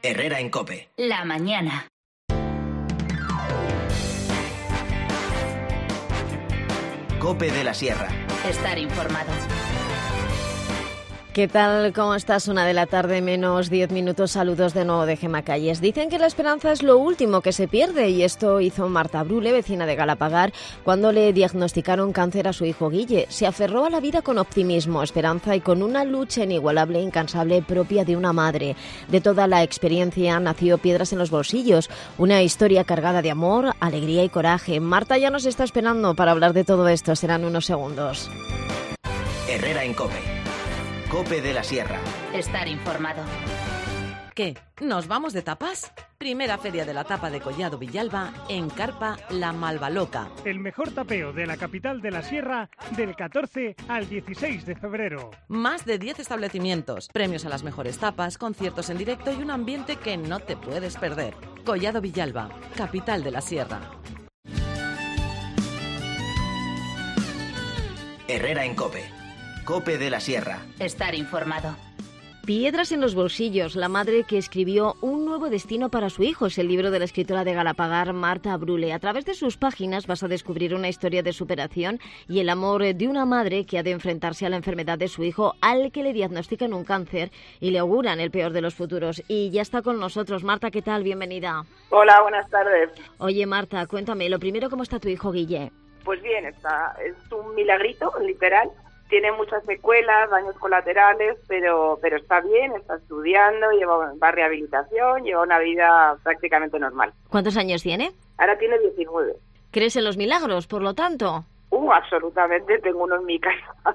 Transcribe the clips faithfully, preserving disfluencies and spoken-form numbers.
Herrera en COPE. La mañana. COPE de la Sierra. Estar informado. ¿Qué tal? ¿Cómo estás? Una de la tarde, menos diez minutos. Saludos de nuevo de Gemma Calles. Dicen que la esperanza es lo último que se pierde y esto hizo Marta Brule, vecina de Galapagar, cuando le diagnosticaron cáncer a su hijo Guille. Se aferró a la vida con optimismo, esperanza y con una lucha inigualable e incansable propia de una madre. De toda la experiencia nació Piedras en los bolsillos, una historia cargada de amor, alegría y coraje. Marta ya nos está esperando para hablar de todo esto. Serán unos segundos. Herrera en COPE. COPE de la Sierra. Estar informado. ¿Qué? ¿Nos vamos de tapas? Primera Feria de la Tapa de Collado Villalba en Carpa La Malvaloca. El mejor tapeo de la capital de la Sierra del catorce al dieciséis de febrero. Más de diez establecimientos, premios a las mejores tapas, conciertos en directo y un ambiente que no te puedes perder. Collado Villalba, capital de la Sierra. Herrera en COPE. COPE de la Sierra. Estar informado. Piedras en los bolsillos, la madre que escribió Un nuevo destino para su hijo, es el libro de la escritora de Galapagar, Marta Brule. A través de sus páginas vas a descubrir una historia de superación y el amor de una madre que ha de enfrentarse a la enfermedad de su hijo, al que le diagnostican un cáncer y le auguran el peor de los futuros. Y ya está con nosotros. Marta, ¿qué tal? Bienvenida. Hola, buenas tardes. Oye, Marta, cuéntame, lo primero, ¿cómo está tu hijo Guille? Pues bien, está, es un milagrito, literal. Tiene muchas secuelas, daños colaterales, pero pero está bien, está estudiando, lleva, va a rehabilitación, lleva una vida prácticamente normal. ¿Cuántos años tiene? Ahora tiene diecinueve. ¿Crees en los milagros, por lo tanto? Uh, absolutamente, tengo uno en mi casa.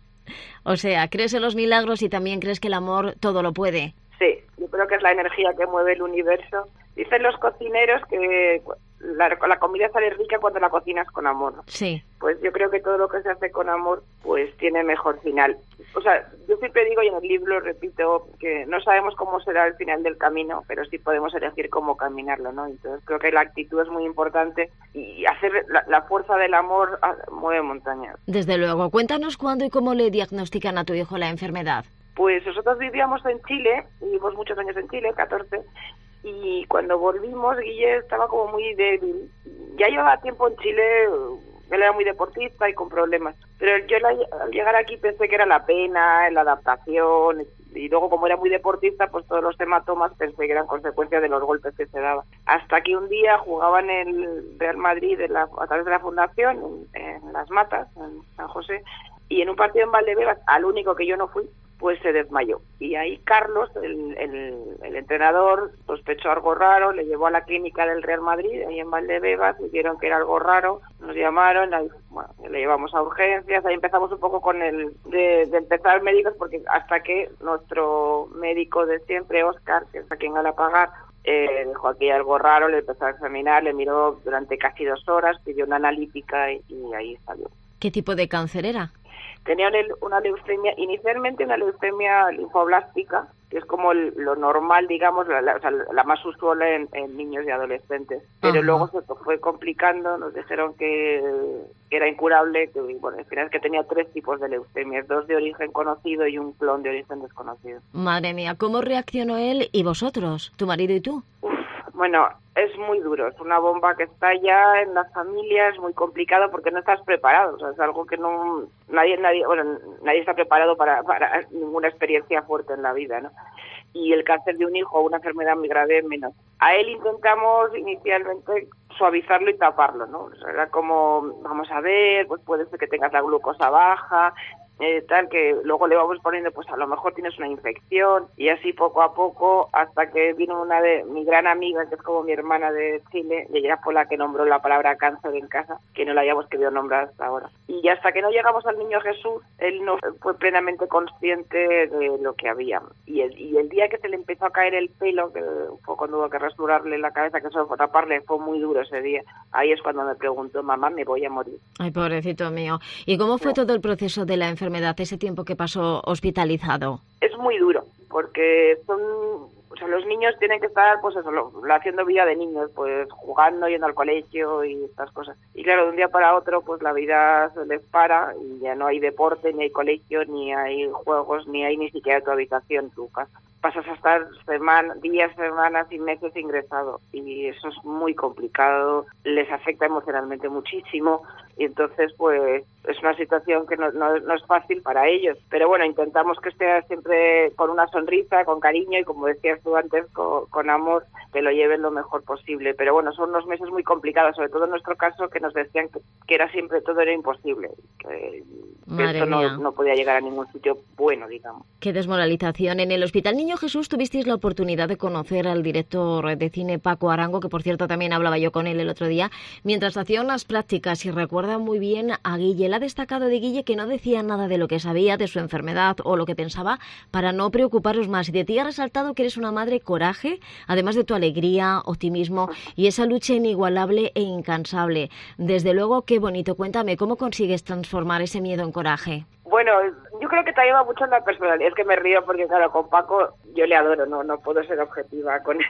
O sea, ¿crees en los milagros y también crees que el amor todo lo puede? Sí, yo creo que es la energía que mueve el universo. Dicen los cocineros que la, la comida sale rica cuando la cocinas con amor. Sí. Pues yo creo que todo lo que se hace con amor pues tiene mejor final. O sea, yo siempre digo, y en el libro repito, que no sabemos cómo será el final del camino, pero sí podemos elegir cómo caminarlo, ¿no? Entonces creo que la actitud es muy importante y hacer la, la fuerza del amor mueve montañas. Desde luego. Cuéntanos cuándo y cómo le diagnostican a tu hijo la enfermedad. Pues nosotros vivíamos en Chile, vivimos muchos años en Chile, catorce, y cuando volvimos Guille estaba como muy débil. Ya llevaba tiempo en Chile, él era muy deportista y con problemas, pero yo al llegar aquí pensé que era la pena, la adaptación, y luego como era muy deportista, pues todos los hematomas pensé que eran consecuencia de los golpes que se daban. Hasta que un día jugaba en el Real Madrid en la, a través de la fundación, en, en Las Matas, en San José, y en un partido en Valdebebas, al único que yo no fui, pues se desmayó. Y ahí Carlos, el, el, el entrenador, sospechó algo raro, le llevó a la clínica del Real Madrid, ahí en Valdebebas, dijeron que era algo raro, nos llamaron, ahí, bueno, le llevamos a urgencias, ahí empezamos un poco con el de, de empezar médicos, porque hasta que nuestro médico de siempre, Óscar, que es aquí en Galapagar, eh, dijo aquí algo raro, le empezó a examinar, le miró durante casi dos horas, pidió una analítica y, y ahí salió. ¿Qué tipo de cáncer era? Tenía una leucemia, inicialmente una leucemia linfoblástica, que es como el, lo normal, digamos, la, la, o sea, la más usual en, en niños y adolescentes. Pero Ajá. Luego se fue complicando, nos dijeron que, que era incurable, que bueno, al final es que tenía tres tipos de leucemias, dos de origen conocido y un clon de origen desconocido. Madre mía, ¿cómo reaccionó él y vosotros, tu marido y tú? Uf, bueno, es muy duro, es una bomba que estalla en las familias, muy complicado porque no estás preparado, o sea, es algo que no nadie nadie bueno, nadie está preparado para para ninguna experiencia fuerte en la vida, ¿no? Y el cáncer de un hijo, una enfermedad muy grave, menos. A él intentamos inicialmente suavizarlo y taparlo, ¿no? O sea, era como, vamos a ver, pues puede ser que tengas la glucosa baja, Eh, tal, que luego le vamos poniendo, pues a lo mejor tienes una infección, y así poco a poco, hasta que vino una de mi gran amiga, que es como mi hermana de Chile, y ella fue la que nombró la palabra cáncer en casa, que no la hayamos querido nombrar hasta ahora. Y hasta que no llegamos al niño Jesús, él no fue plenamente consciente de lo que había. Y el, y el día que se le empezó a caer el pelo, que fue cuando hubo que rasurarle la cabeza, que eso fue taparle, fue muy duro ese día. Ahí es cuando me preguntó, mamá, me voy a morir. Ay, pobrecito mío. ¿Y cómo fue todo el proceso de la enfermedad? Ese tiempo que pasó hospitalizado. Es muy duro, porque son, o sea, los niños tienen que estar, pues eso, lo, haciendo vida de niños, pues jugando, yendo al colegio y estas cosas. Y claro, de un día para otro, pues la vida se les para y ya no hay deporte, ni hay colegio, ni hay juegos, ni hay ni siquiera tu habitación, tu casa. pasas a estar semanas, días, semanas y meses ingresado, y eso es muy complicado, les afecta emocionalmente muchísimo, y entonces pues es una situación que no, no, no es fácil para ellos, pero bueno, intentamos que esté siempre con una sonrisa, con cariño y, como decías tú antes, con, con amor, que lo lleven lo mejor posible. Pero bueno, son unos meses muy complicados, sobre todo en nuestro caso, que nos decían que, que era siempre, todo era imposible, que, que esto no, no podía llegar a ningún sitio bueno, digamos. Qué desmoralización. En el Hospital Niño Jesús tuvisteis la oportunidad de conocer al director de cine Paco Arango, que por cierto también hablaba yo con él el otro día, mientras hacía unas prácticas, y recuerda muy bien a Guille. Él ha destacado de Guille que no decía nada de lo que sabía, de su enfermedad o lo que pensaba, para no preocuparos más. Y de ti ha resaltado que eres una madre coraje, además de tu alegría, optimismo y esa lucha inigualable e incansable. Desde luego, qué bonito. Cuéntame, ¿cómo consigues transformar ese miedo en coraje? Bueno, yo creo que te ayuda mucho en la personalidad. Es que me río porque, claro, con Paco yo le adoro, no no puedo ser objetiva con él.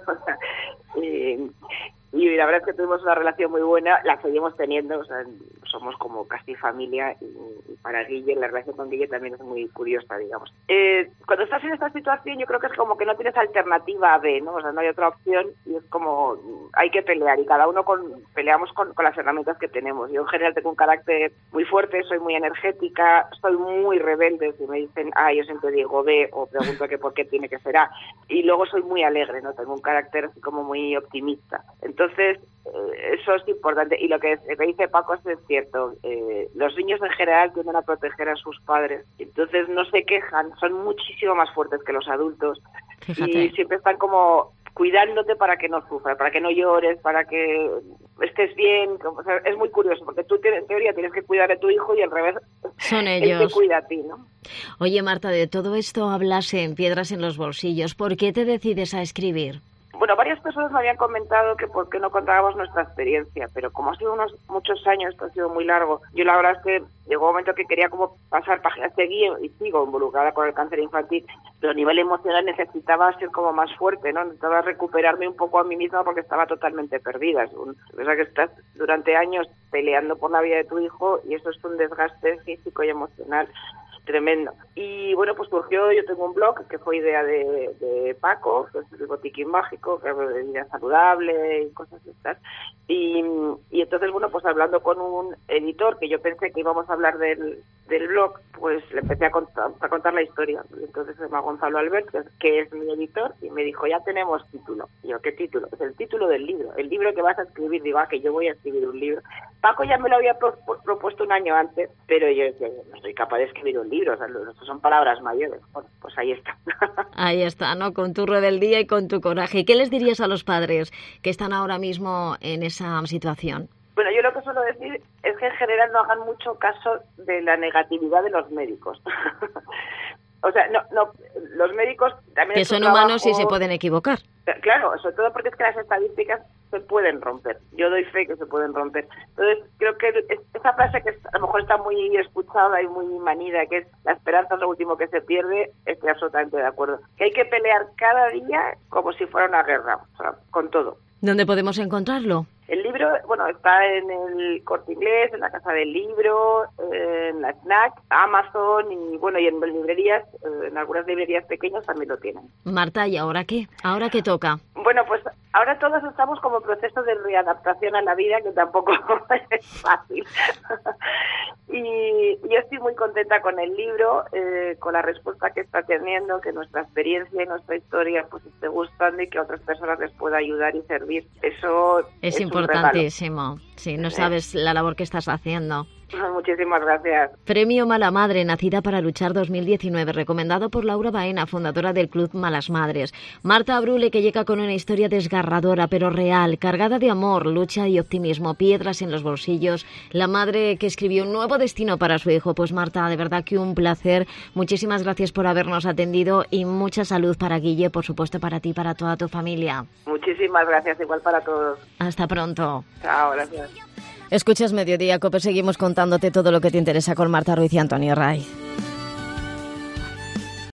y, y la verdad es que tuvimos una relación muy buena, la seguimos teniendo, o sea, somos como casi familia, y, y para Guille, la relación con Guille también es muy curiosa, digamos. Eh, cuando estás en esta situación, yo creo que es como que no tienes alternativa B, ¿no? O sea, no hay otra opción, y es como hay que pelear, y cada uno con, peleamos con, con las herramientas que tenemos. Yo en general tengo un carácter muy fuerte, soy muy energética, soy muy rebelde. Si me dicen A, yo siempre digo B, o pregunto que por qué tiene que ser A, y luego soy muy alegre, ¿no? Tengo un carácter así como muy optimista. Entonces, eh, eso es importante, y lo que me dice Paco es cierto. Eh, los niños en general tienden a proteger a sus padres, entonces no se quejan, son muchísimo más fuertes que los adultos. Fíjate. Y siempre están como cuidándote para que no sufras, para que no llores, para que estés bien. O sea, es muy curioso, porque tú tienes, en teoría tienes que cuidar a tu hijo, y al revés, son ellos. Él te cuida a ti, ¿no? Oye, Marta, de todo esto hablas en Piedras en los bolsillos. ¿Por qué te decides a escribir? Bueno, varias personas me habían comentado que por qué no contábamos nuestra experiencia, pero como ha sido unos muchos años, esto ha sido muy largo, yo la verdad es que llegó un momento que quería como pasar páginas, seguí y sigo involucrada con el cáncer infantil, pero a nivel emocional necesitaba ser como más fuerte, ¿no? Necesitaba recuperarme un poco a mí misma porque estaba totalmente perdida. Es un, o sea, que estás durante años peleando por la vida de tu hijo, y eso es un desgaste físico y emocional tremendo. Y bueno, pues surgió, yo tengo un blog que fue idea de, de Paco, que es el Botiquín Mágico, que habla de vida saludable y cosas estas. Y, y entonces, bueno, pues hablando con un editor, que yo pensé que íbamos a hablar del, del blog, pues le empecé a contar, a contar la historia. Entonces se llama Gonzalo Albert, que es mi editor, y me dijo, ya tenemos título. Y yo, ¿qué título? Es el título del libro, el libro que vas a escribir. Digo, ah, que yo voy a escribir un libro. Paco ya me lo había pro, propuesto un año antes, pero yo decía, no soy capaz de escribir un libro. O sea, son palabras mayores. Bueno, pues ahí está. Ahí está, ¿no? Con tu rebeldía y con tu coraje. ¿Qué les dirías a los padres que están ahora mismo en esa situación? Bueno, yo lo que suelo decir es que en general no hagan mucho caso de la negatividad de los médicos. O sea, no, no, los médicos también... Que son humanos y se pueden equivocar. Claro, sobre todo porque es que las estadísticas se pueden romper. Yo doy fe que se pueden romper. Entonces, creo que esa frase que a lo mejor está muy escuchada y muy manida, que es la esperanza es lo último que se pierde, estoy absolutamente de acuerdo. Que hay que pelear cada día como si fuera una guerra, o sea, con todo. ¿Dónde podemos encontrarlo? El libro, bueno, está en el Corte Inglés, en la Casa del Libro, en la Snack, Amazon y bueno, y en librerías, en algunas librerías pequeñas también lo tienen. Marta, ¿y ahora qué? ¿Ahora qué toca? Bueno, pues ahora todos estamos como en proceso de readaptación a la vida, que tampoco es fácil. Y yo estoy muy contenta con el libro, eh, con la respuesta que está teniendo, que nuestra experiencia y nuestra historia pues esté gustando y que a otras personas les pueda ayudar y servir. Eso es, es importantísimo. Sí, no sabes la labor que estás haciendo. Muchísimas gracias. Premio Mala Madre, Nacida para Luchar dos mil diecinueve, recomendado por Laura Baena, fundadora del Club Malas Madres. Marta Brule, que llega con una historia desgarradora pero real, cargada de amor, lucha y optimismo, piedras en los bolsillos. La madre que escribió un nuevo destino para su hijo. Pues Marta, de verdad que un placer. Muchísimas gracias por habernos atendido y mucha salud para Guille, por supuesto para ti y para toda tu familia. Muchísimas gracias, igual para todos. Hasta pronto. Chao, gracias. Escuchas Mediodía Cope, seguimos contándote todo lo que te interesa con Marta Ruiz y Antonio Ray.